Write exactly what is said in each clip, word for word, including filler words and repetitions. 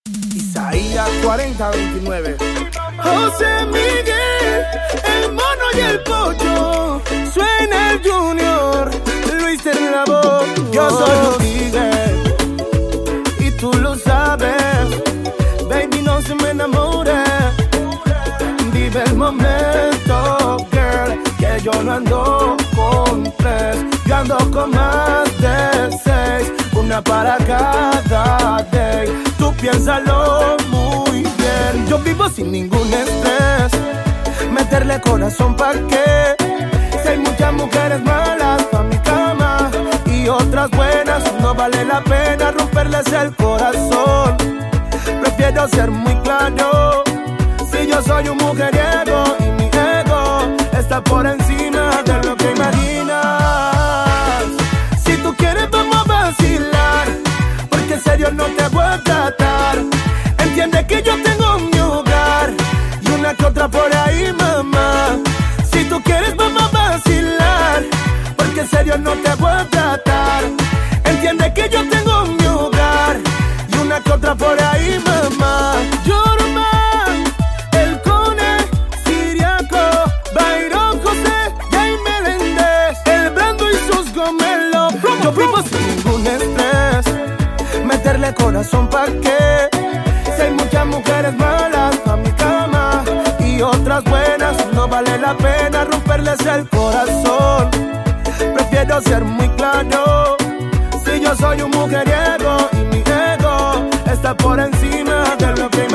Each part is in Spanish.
Isaías cuarenta veintinueve. José Miguel, el mono y el pollo. Suena el Junior, Luis en la voz. Yo soy Luis Miguel y tú lo sabes. Baby, no se me enamore. Vive el momento, girl, que yo no ando con tres. Yo ando con más de seis, una para cada day. Tú piénsalo muy bien. Yo vivo sin ningún estrés. Meterle corazón pa' qué. Si hay muchas mujeres malas pa' mi cama y otras buenas, no vale la pena romperles el corazón. Prefiero ser muy claro. Si yo soy un mujeriego y mi ego está por encima de lo que imaginas. Si tú quieres vamos a vacilar, porque en serio no te voy a tratar. Entiende que yo tengo mi hogar y una que otra por ahí, mamá. Si tú quieres vamos a vacilar, porque en serio no te voy a tratar. Entiende que yo tengo mi hogar y una que otra por ahí, mamá. Jorman, el Cone, Siriaco, Byron, José, Jay Meléndez, el Brando y sus gomelos. Yo vivo sin ningún estrés. Meterle corazón pa' qué. Si hay muchas mujeres malas pa' mi cama y otras buenas, no vale la pena romperles el corazón. Prefiero ser muy claro. Si yo soy un mujeriego y mi ego está por encima de lo que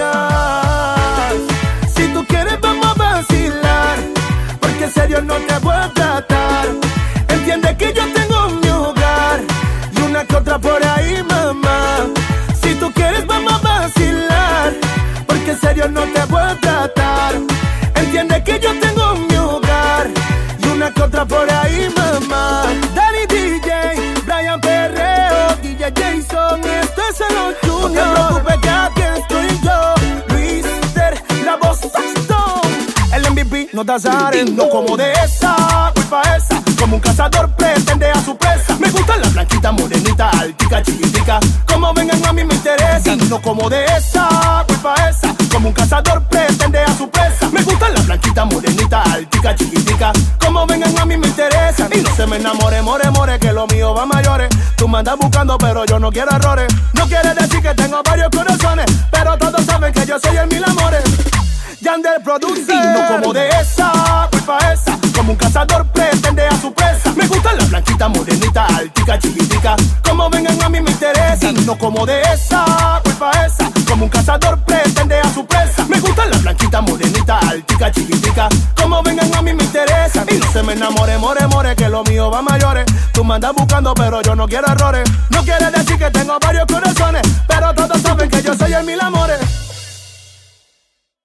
imaginas. Si tú quieres vamos a vacilar, porque en serio no te voy a tratar. Entiende que yo tengo mi hogar y una que otra por ahí, mamá. Si tú quieres vamos a vacilar, porque en serio no te voy a tratar. Entiende que yo tengo mi hogar y una que otra por ahí, mamá. Danny D J, Brian Perreo, D J Jason, esto es el Junior. No te preocupes que aquí estoy yo, Luis Ter, la voz Stone. El M V P no da zares, no como de esa, culpa esa. Como un cazador pretende a su presa. Me gustan las blanquitas, morenitas, altica, chiquitica. Como vengan a mí me interesa. No como de esa, culpa esa. Como un cazador pretende a su presa. Me gustan las blanquitas, morenitas, altica, chiquitica. Como vengan a mí me interesa. Y no se me enamore, more, more, que lo mío va a mayores. Tú me andas buscando, pero yo no quiero errores. No quiere decir que tengo varios corazones, pero todos saben que yo soy el mil amores. Yandel produce. Y no como de esa, culpa esa. Como un cazador pretende a su presa. Me gustan las blanquitas, morenitas, altica, chiquitica. Como vengan a mí me interesa. Y no como de esa, culpa esa. Como un cazador pretende a su presa. Me gustan las blanquitas, morenitas, altica, chiquitica. Como vengan a mí me interesa. Y no se me enamore, more, more, que lo mío va a mayores. Tú me andas buscando, pero yo no quiero errores. No quiere decir que tengo varios corazones, pero todos saben que yo soy el mil amores.